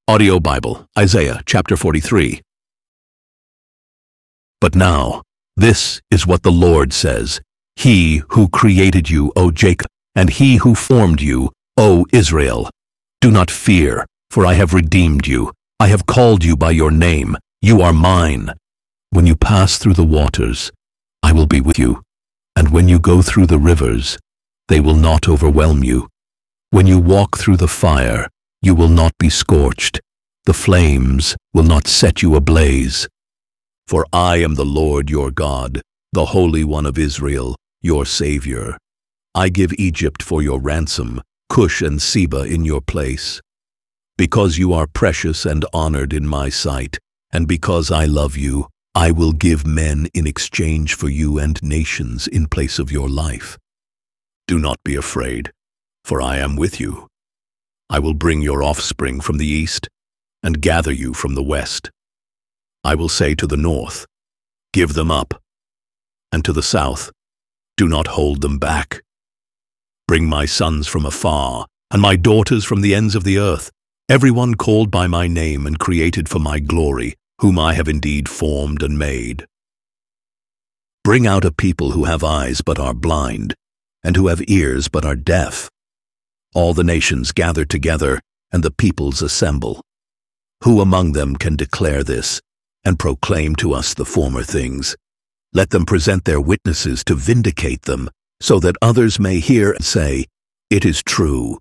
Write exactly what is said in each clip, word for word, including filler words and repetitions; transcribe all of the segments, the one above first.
Audio Bible, Isaiah chapter forty-three. But now, this is what the Lord says, He who created you, O Jacob, and He who formed you, O Israel. Do not fear, for I have redeemed you. I have called you by your name. You are mine. When you pass through the waters, I will be with you. And when you go through the rivers, they will not overwhelm you. When you walk through the fire, you will not be scorched. The flames will not set you ablaze. For I am the Lord your God, the Holy One of Israel, your Savior. I give Egypt for your ransom, Cush and Seba in your place. Because you are precious and honored in my sight, and because I love you, I will give men in exchange for you and nations in place of your life. Do not be afraid, for I am with you. I will bring your offspring from the east and gather you from the west. I will say to the north, give them up, and to the south, do not hold them back. Bring my sons from afar and my daughters from the ends of the earth, everyone called by my name and created for my glory, whom I have indeed formed and made. Bring out a people who have eyes but are blind, and who have ears but are deaf. All the nations gather together, and the peoples assemble. Who among them can declare this, and proclaim to us the former things? Let them present their witnesses to vindicate them, so that others may hear and say, It is true.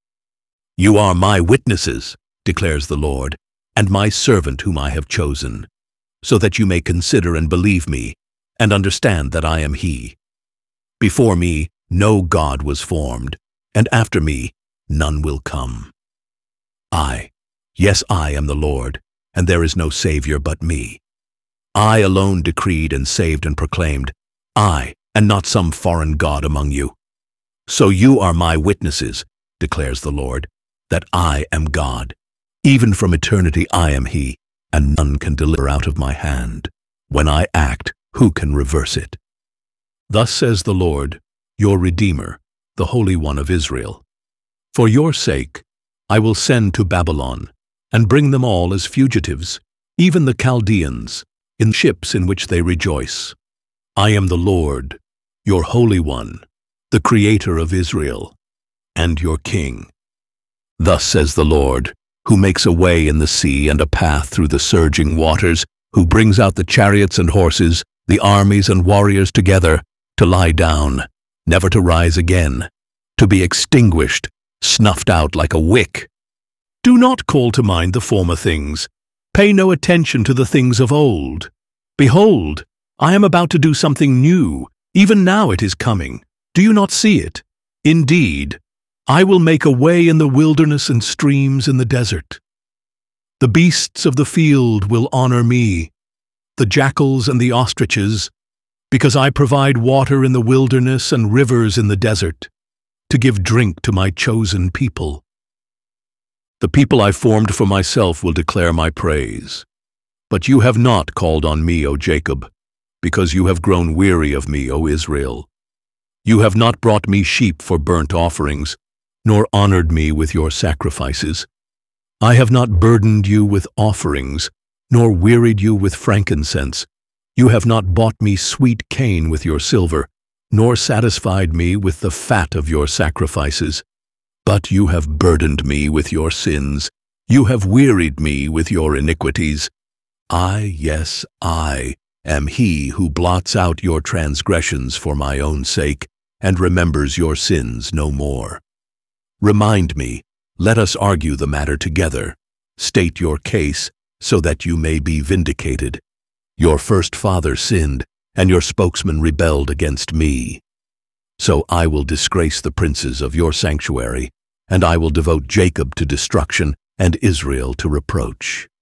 You are my witnesses, declares the Lord, and my servant whom I have chosen, so that you may consider and believe me, and understand that I am He. Before me no God was formed, and after me none will come. I, yes, I am the Lord, and there is no Savior but me. I alone decreed and saved and proclaimed, I, and not some foreign god among you. So you are my witnesses, declares the Lord, that I am God. Even from eternity I am He, and none can deliver out of my hand. When I act, who can reverse it? Thus says the Lord, your Redeemer, the Holy One of Israel. For your sake, I will send to Babylon, and bring them all as fugitives, even the Chaldeans, in ships in which they rejoice. I am the Lord, your Holy One, the Creator of Israel, and your King. Thus says the Lord, who makes a way in the sea and a path through the surging waters, who brings out the chariots and horses, the armies and warriors together, to lie down, never to rise again, to be extinguished, snuffed out like a wick. Do not call to mind the former things. Pay no attention to the things of old. Behold, I am about to do something new. Even now it is coming. Do you not see it? Indeed, I will make a way in the wilderness and streams in the desert. The beasts of the field will honor me, the jackals and the ostriches, because I provide water in the wilderness and rivers in the desert, to give drink to my chosen people. The people I formed for myself will declare my praise. But you have not called on me, O Jacob, because you have grown weary of me, O Israel. You have not brought me sheep for burnt offerings, nor honored me with your sacrifices. I have not burdened you with offerings, nor wearied you with frankincense. You have not bought me sweet cane with your silver, nor satisfied me with the fat of your sacrifices. But you have burdened me with your sins. You have wearied me with your iniquities. I, yes, I, am He who blots out your transgressions for my own sake, and remembers your sins no more. Remind me, let us argue the matter together. State your case, so that you may be vindicated. Your first father sinned, and your spokesman rebelled against me. So I will disgrace the princes of your sanctuary, and I will devote Jacob to destruction and Israel to reproach.